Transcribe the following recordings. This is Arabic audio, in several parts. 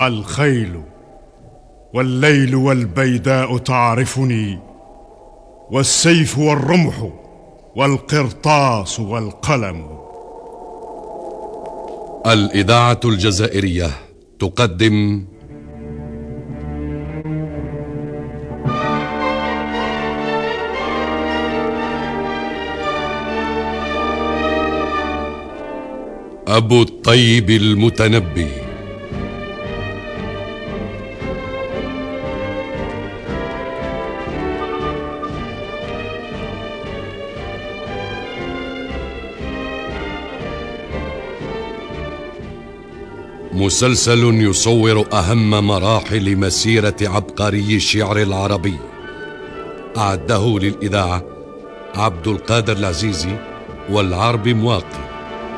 الخيل والليل والبيداء تعرفني، والسيف والرمح والقرطاس والقلم. الإذاعة الجزائرية تقدم أبو الطيب المتنبي. مسلسل يصور أهم مراحل مسيرة عبقري الشعر العربي، أعده للإذاعة عبد القادر العزيزي والعربي مواقي.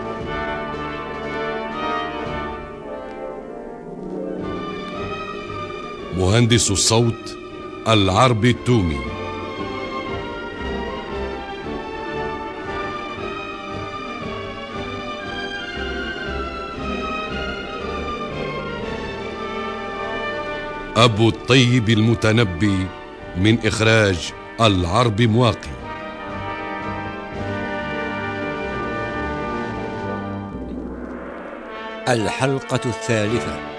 مهندس الصوت العربي التومي. أبو الطيب المتنبي من إخراج العربي مواقي. الحلقة الثالثة.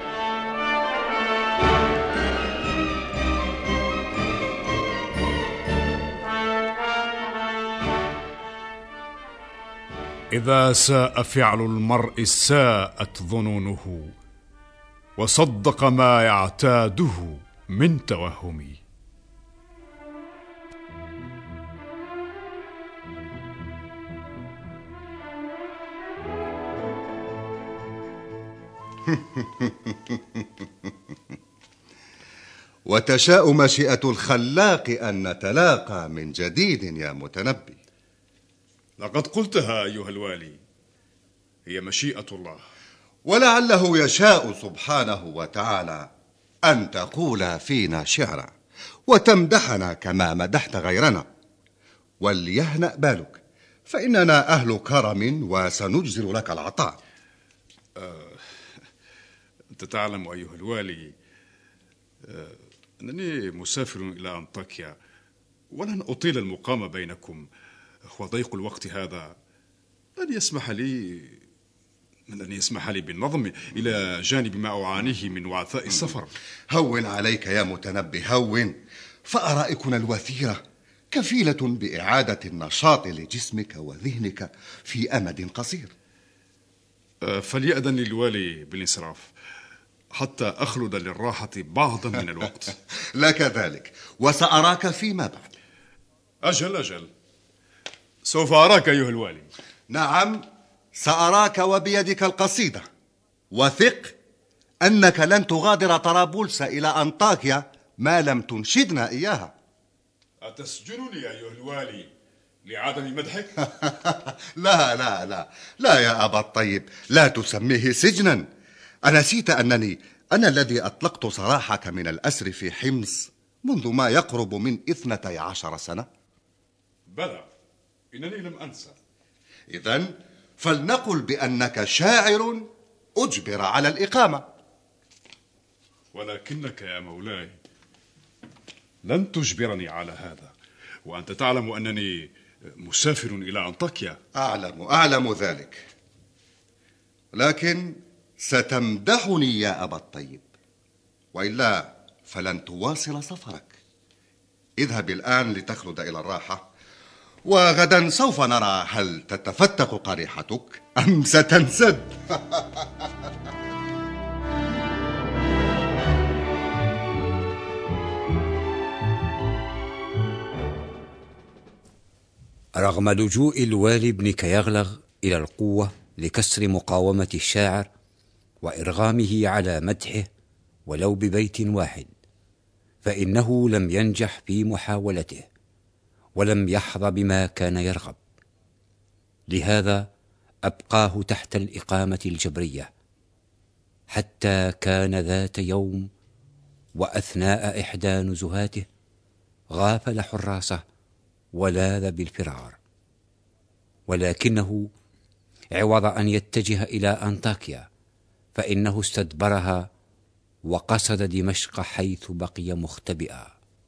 إذا ساء فعل المرء ساءت ظنونه، وصدق ما يعتاده من توهم. وتشاء مشيئة الخلاق أن نتلاقى من جديد يا متنبي. لقد قلتها أيها الوالي، هي مشيئة الله، ولعله يشاء سبحانه وتعالى أن تقول فينا شعرا وتمدحنا كما مدحت غيرنا، وليهنأ بالك، فإننا أهل كرم وسنجزل لك العطاء. أنت تعلم أيها الوالي أنني مسافر إلى أنطاكيا، ولن أطيل المقام بينكم، وضيق الوقت هذا لن يسمح لي بالنظم إلى جانب ما أعانيه من وعثاء السفر. هون عليك يا متنبي، هون، فأرائكنا الوثيرة كفيلة بإعادة النشاط لجسمك وذهنك في أمد قصير. فليأذن للوالي بالانصراف حتى أخلد للراحة بعضا من الوقت. لك ذلك، وسأراك فيما بعد. أجل سوف أراك أيها الوالي. نعم، سأراك وبيدك القصيدة، وثق أنك لن تغادر طرابلس إلى أنطاكيا ما لم تنشدنا إياها. أتسجنني أيها الوالي لعدم مدحك؟ لا يا أبا الطيب، لا تسميه سجنا. أنسيت أنني أنا الذي أطلقت سراحك من الأسر في حمص منذ ما يقرب من 12 سنة؟ بلى، إنني لم أنسى. إذن فلنقل بأنك شاعر أجبر على الإقامة. ولكنك يا مولاي لن تجبرني على هذا، وأنت تعلم أنني مسافر إلى أنطاكيا. أعلم ذلك، لكن ستمدحني يا أبا الطيب، وإلا فلن تواصل سفرك. اذهب الآن لتخلد إلى الراحة، وغدا سوف نرى هل تتفتق قريحتك أم ستنسد. رغم لجوء الوالي بن كيغلغ إلى القوة لكسر مقاومة الشاعر وإرغامه على مدحه ولو ببيت واحد، فإنه لم ينجح في محاولته ولم يحظى بما كان يرغب. لهذا أبقاه تحت الإقامة الجبرية، حتى كان ذات يوم وأثناء إحدى نزهاته غافل حراسه ولاذ بالفرار، ولكنه عوض أن يتجه إلى أنطاكيا فإنه استدبرها وقصد دمشق حيث بقي مختبئا.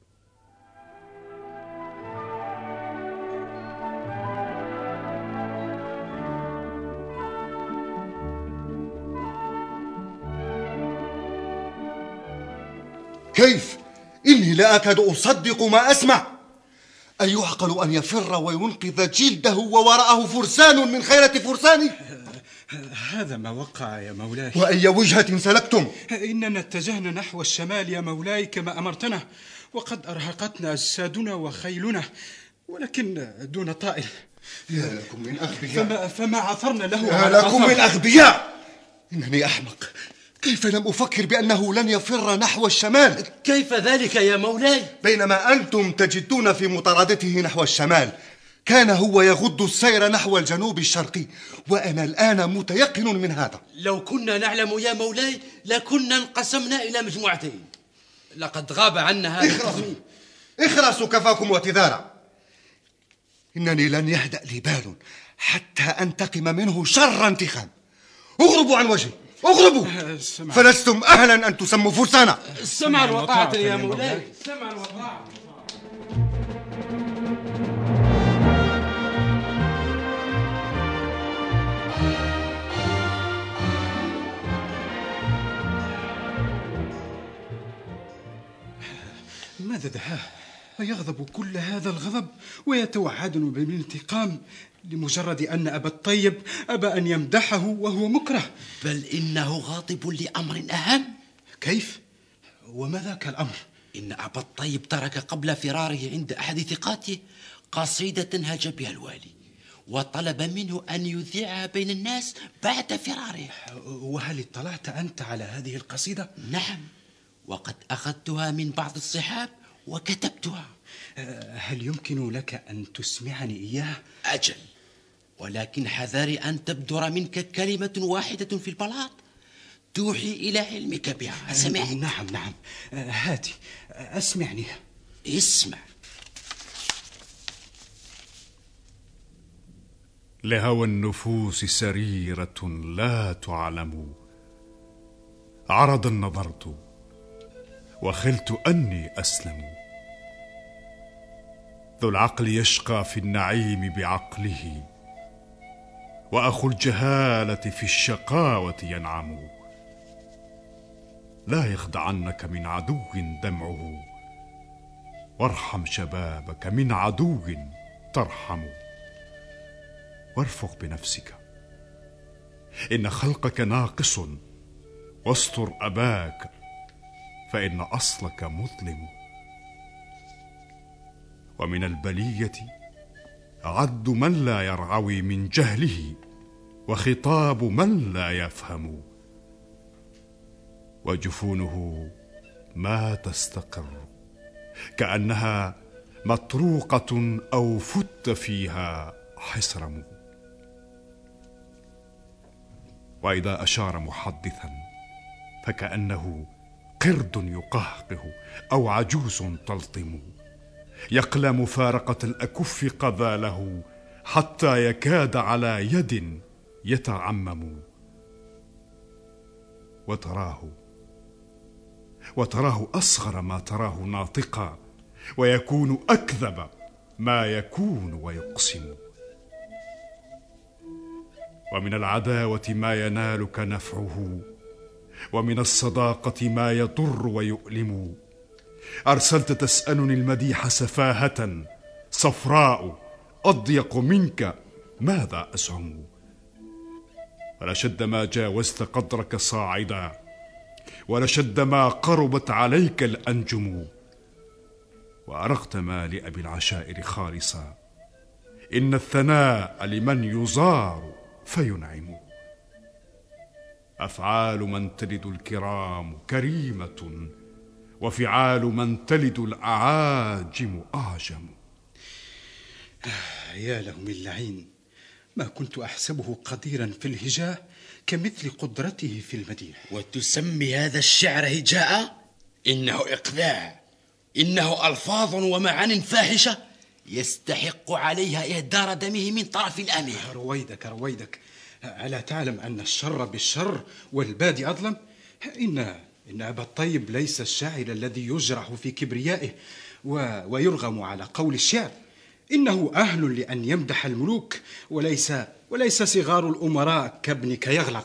كيف؟ إني لا أكاد أصدق ما أسمع. أيعقل أن يفر وينقذ جلده ووراءه فرسان من خيرة فرسانه؟ هذا ما وقع يا مولاي. وأي وجهة سلكتم؟ إننا اتجهنا نحو الشمال يا مولاي كما أمرتنا، وقد أرهقتنا أجسادنا وخيلنا، ولكن دون طائل. يا لكم من أغبياء. فما عثرنا له. يا لكم من أغبياء. إنني أحمق، كيف لم أفكر بأنه لن يفر نحو الشمال؟ كيف ذلك يا مولاي؟ بينما أنتم تجدون في مطاردته نحو الشمال، كان هو يغض السير نحو الجنوب الشرقي، وأنا الآن متيقن من هذا. لو كنا نعلم يا مولاي لكنا انقسمنا إلى مجموعتين. لقد غاب عنا هذا التصميم. اخرسوا كفاكم واعتذارا. إنني لن يهدأ لي بال حتى أنتقم منه شر انتقام. اغربوا عن وجهي، اغربوا، فلستم أهلا أن تسموا فرسانا. سمعا وطاعة يا مولاي، سمعا وطاعة. ماذا دهاه؟ يغضب كل هذا الغضب ويتوعدنا بالانتقام لمجرد أن أبا الطيب أبى أن يمدحه وهو مكره. بل إنه غاضب لأمر أهم. كيف؟ وما ذاك الأمر؟ إن أبا الطيب ترك قبل فراره عند أحد ثقاته قصيدة هاج بها الوالي، وطلب منه أن يذيعها بين الناس بعد فراره. وهل اطلعت أنت على هذه القصيدة؟ نعم، وقد أخذتها من بعض الصحاب وكتبتها. هل يمكن لك أن تسمعني إياها؟ أجل، ولكن حذاري أن تبدر منك كلمة واحدة في البلاط توحي إلى علمك بها. سمعت؟ نعم نعم، هاتي أسمعني. اسمع. لهوى النفوس سريرة لا تعلم، عرضا نظرت وخلت أني أسلم. ذو العقل يشقى في النعيم بعقله، وأخو الجهالة في الشقاوة ينعم. لا يخدعنك من عدو دمعه، وارحم شبابك من عدو ترحم. وارفق بنفسك، إن خلقك ناقص، واستر أباك فإن أصلك مظلم. ومن البلية عد من لا يرعوي من جهله، وخطاب من لا يفهم. وجفونه ما تستقر، كأنها مطروقة أو فت فيها حصرم. وإذا أشار محدثا فكأنه قرد يقهقه أو عجوز تلطم. يقلى مفارقة الأكف قذاله، حتى يكاد على يد يتعمم. وتراه أصغر ما تراه ناطقا، ويكون أكذب ما يكون ويقسم. ومن العداوة ما ينالك نفعه، ومن الصداقة ما يضر ويؤلم. أرسلت تسألني المديح سفاهة، صفراء أضيق منك ماذا أزعم. ولشد ما جاوزت قدرك صاعدا، ولشد ما قربت عليك الأنجم. وأرقت مالئ بالعشائر خالصا، إن الثناء لمن يزار فينعم. أفعال من تلد الكرام كريمة، وفعال من تلد الأعاجم أعجم. يا له من لعين، ما كنت أحسبه قديرا في الهجاء كمثل قدرته في المديح. وتسمي هذا الشعر هجاء؟ إنه إقذاع، إنه ألفاظ ومعان فاحشة يستحق عليها إهدار دمه من طرف الأمير. رويدك، ألا تعلم أن الشر بالشر والباد أظلم؟ إن إن أبا الطيب ليس الشاعر الذي يجرح في كبريائه ويرغم على قول الشعر. إنه أهل لأن يمدح الملوك وليس صغار الأمراء كابنك يغلق.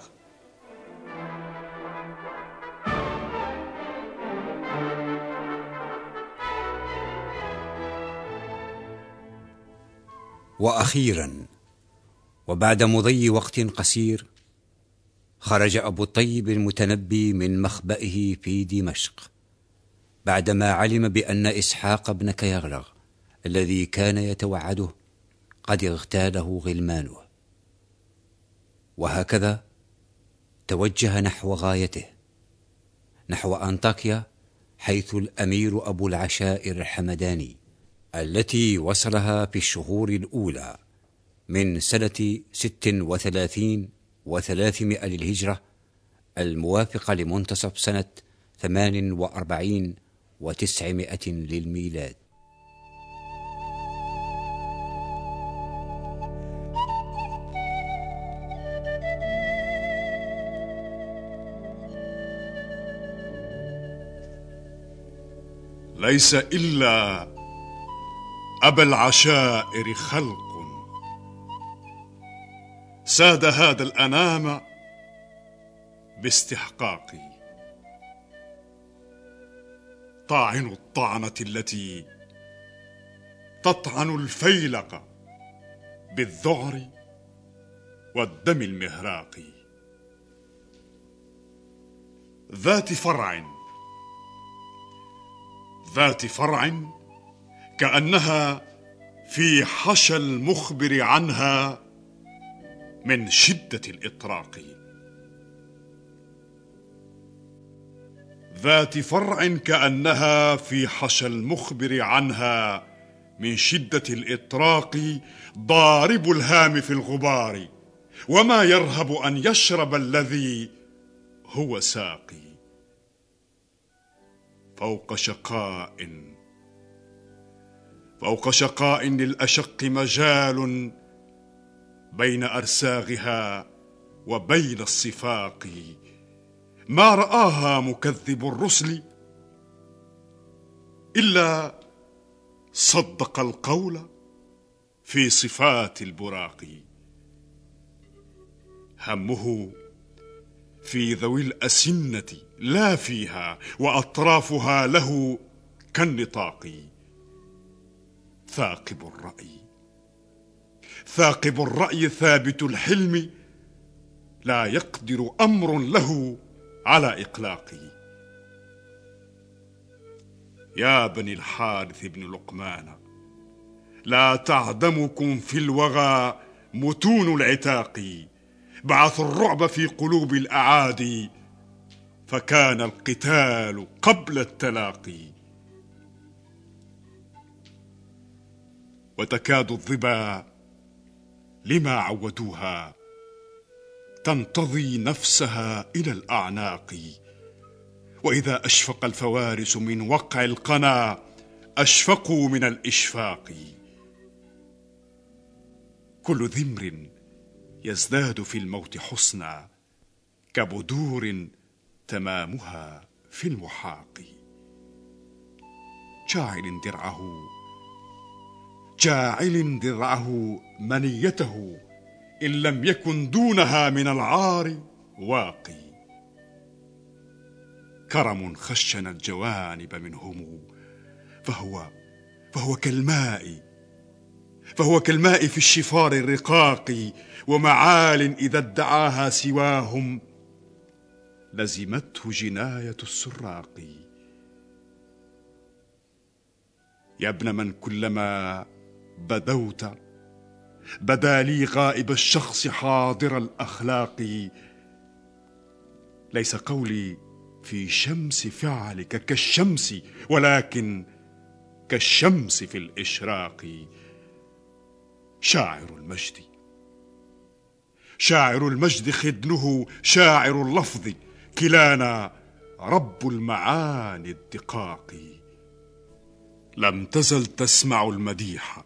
وأخيرا وبعد مضي وقت قصير خرج أبو الطيب المتنبي من مخبئه في دمشق بعدما علم بأن إسحاق بن كيغلغ الذي كان يتوعده قد اغتاله غلمانه، وهكذا توجه نحو غايته، نحو أنطاكيا، حيث الأمير أبو العشائر الحمداني التي وصلها في الشهور الأولى من سنة 36 و300 للهجرة، الموافقة لمنتصف سنة 48 و900 للميلاد. ليس إلا أبا العشائر خلق ساد هذا الأنام باستحقاق، طاعن الطعنة التي تطعن الفيلق بالذعر والدم المهراق، ذات فرع كأنها في حشى المخبر عنها من شدة الإطراق، ذات فرع كأنها في حشى المخبر عنها من شدة الإطراق، ضارب الهام في الغبار وما يرهب أن يشرب الذي هو ساقي، فوق شقاء للأشق مجال بين أرساغها وبين الصفاق، ما رآها مكذب الرسل إلا صدق القول في صفات البراق، همه في ذوي الأسنة لا فيها، وأطرافها له كالنطاق، ثاقب الرأي ثابت الحلم، لا يقدر أمر له على إقلاقه، يا بني الحارث بن لقمان لا تعدمكم في الوغى متون العتاق، بعثوا الرعب في قلوب الأعادي فكان القتال قبل التلاقي، وتكاد الظبا لما عودوها تنتضي نفسها إلى الأعناق، وإذا أشفق الفوارس من وقع القنا أشفقوا من الإشفاق، كل ذمر يزداد في الموت حسنا كبدور تمامها في المحاق، جاعل درعه منيته إن لم يكن دونها من العار واقي، كرم خشن الجوانب منهم فهو كالماء في الشفار الرقاق، ومعال إذا ادعاها سواهم لزمته جناية السراق، يا ابن من كلما بدوت بدا لي غائب الشخص حاضر الأخلاق، ليس قولي في شمس فعلك كالشمس ولكن كالشمس في الإشراق، شاعر المجد خدنه شاعر اللفظ، كلانا رب المعاني الدقاق، لم تزل تسمع المديح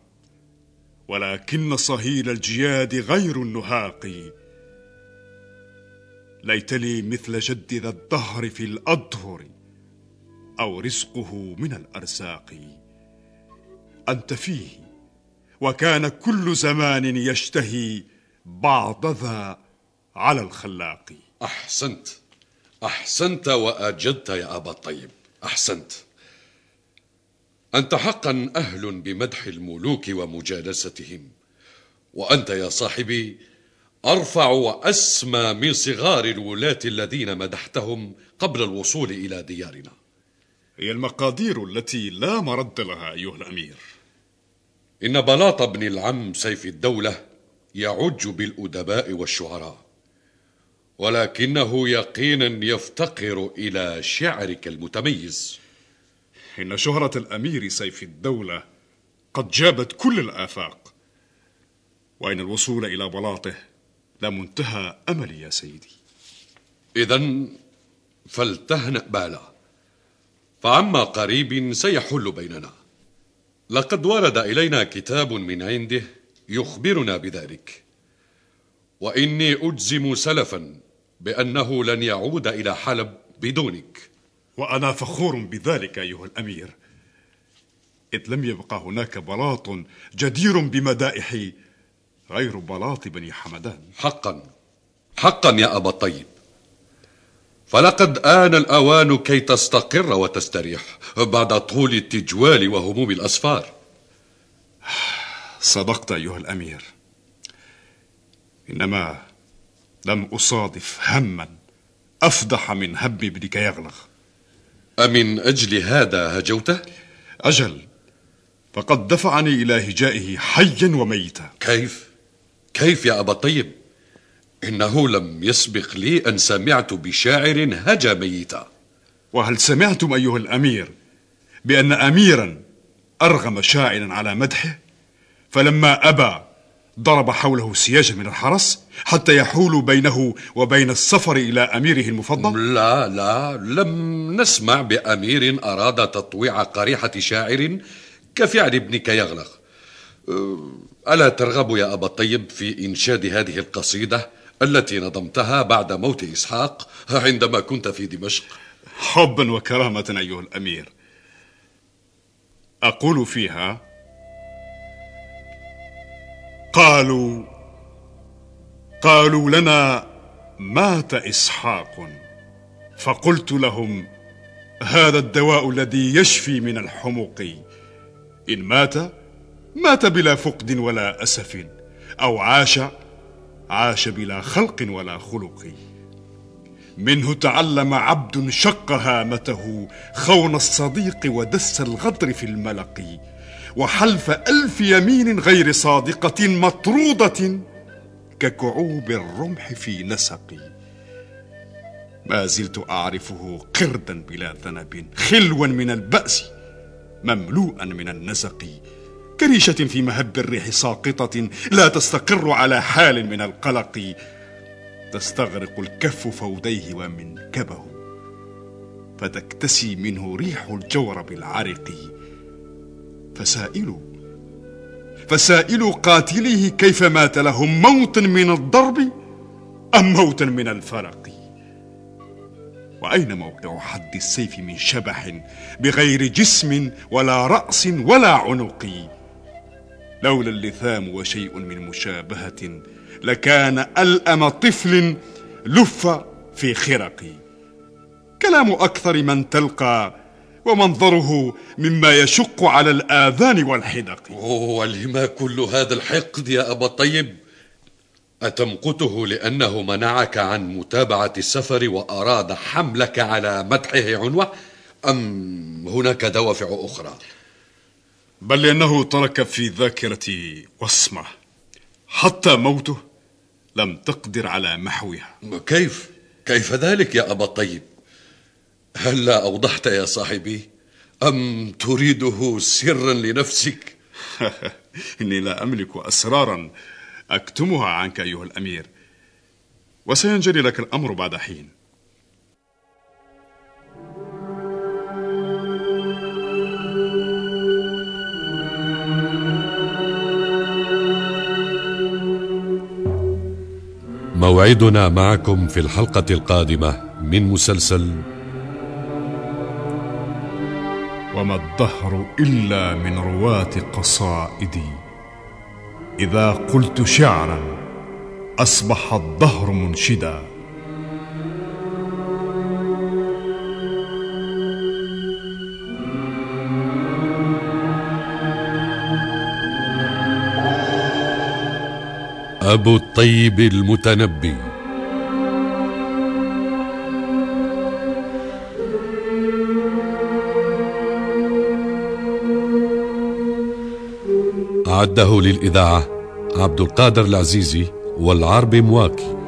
ولكن صهيل الجياد غير النهاق، ليت لي مثل جد ذا الدهر في الأدهر، أو رزقه من الأرزاق. أنت فيه، وكان كل زمان يشتهي بعض ذا على الخلاق. أحسنت، أحسنت وأجدت يا أبا الطيب، أحسنت. أنت حقا أهل بمدح الملوك ومجالستهم، وأنت يا صاحبي أرفع وأسمى من صغار الولاة الذين مدحتهم قبل الوصول إلى ديارنا. هي المقادير التي لا مرد لها أيها الأمير. إن بلاط بن العم سيف الدولة يعج بالأدباء والشعراء، ولكنه يقينا يفتقر إلى شعرك المتميز. إن شهرة الأمير سيف الدولة قد جابت كل الآفاق، وإن الوصول إلى بلاطه لمنتهى أملي يا سيدي. إذن فلتهنأ بالا، فعما قريب سيحل بيننا. لقد ورد إلينا كتاب من عنده يخبرنا بذلك، وإني أجزم سلفا بأنه لن يعود إلى حلب بدونك. وأنا فخور بذلك أيها الأمير، إذ لم يبقى هناك بلاط جدير بمدائحي غير بلاط بني حمدان. حقا حقا يا أبا الطيب، فلقد آن الأوان كي تستقر وتستريح بعد طول التجوال وهموم الأسفار. صدقت أيها الأمير، إنما لم أصادف هما أفضح من هم ابنك يغلغ. أمن أجل هذا هجوته؟ أجل، فقد دفعني إلى هجائه حيا وميتا. كيف يا أبا الطيب؟ إنه لم يسبق لي أن سمعت بشاعر هجا ميتا. وهل سمعتم أيها الأمير بأن أميرا أرغم شاعرا على مدحه، فلما أبى ضرب حوله سياجا من الحرس حتى يحول بينه وبين السفر إلى أميره المفضل؟ لا، لم نسمع بأمير أراد تطويع قريحة شاعر كفعل ابنك يغلغ. ألا ترغب يا أبا الطيب في إنشاد هذه القصيدة التي نظمتها بعد موت إسحاق عندما كنت في دمشق؟ حبا وكرامة أيها الأمير. أقول فيها: قالوا لنا مات إسحاق، فقلت لهم هذا الدواء الذي يشفي من الحمق. إن مات بلا فقد ولا أسف، أو عاش بلا خلق ولا خلق. منه تعلم عبد شق هامته خون الصديق ودس الغدر في الملق، وحلف 1000 يمين غير صادقة مطرودة ككعوب الرمح في نسق. ما زلت أعرفه قردا بلا ذنب، خلوا من البأس مملوءا من النزق، كريشة في مهب الريح ساقطة لا تستقر على حال من القلق، تستغرق الكف فوديه ومنكبه، فتكتسي منه ريح الجورب العرق. فسائلوا قاتليه كيف مات لهم، موتا من الضرب أم موتا من الفرق؟ وأين موقع حد السيف من شبح بغير جسم ولا رأس ولا عنق؟ لولا اللثام وشيء من مشابهة لكان ألأم طفل لف في خرق. كلام أكثر من تلقى، ومنظره مما يشق على الآذان والحدق. ولما كل هذا الحقد يا أبا الطيب؟ أتمقته لأنه منعك عن متابعة السفر وأراد حملك على مدحه عنوة، أم هناك دوافع أخرى؟ بل لأنه ترك في ذاكرتي وصمة حتى موته لم تقدر على محوها. كيف ذلك يا أبا الطيب؟ هلا أوضحت يا صاحبي، أم تريده سرا لنفسك؟ إني لا أملك أسرارا أكتمها عنك أيها الأمير، وسينجلي لك الأمر بعد حين. موعدنا معكم في الحلقة القادمة من مسلسل وما الدهر إلا من رواة قصائدي، إذا قلت شعرا أصبح الدهر منشدا. أبو الطيب المتنبي. أعده للإذاعة عبد القادر العزيزي والعربي مواكي.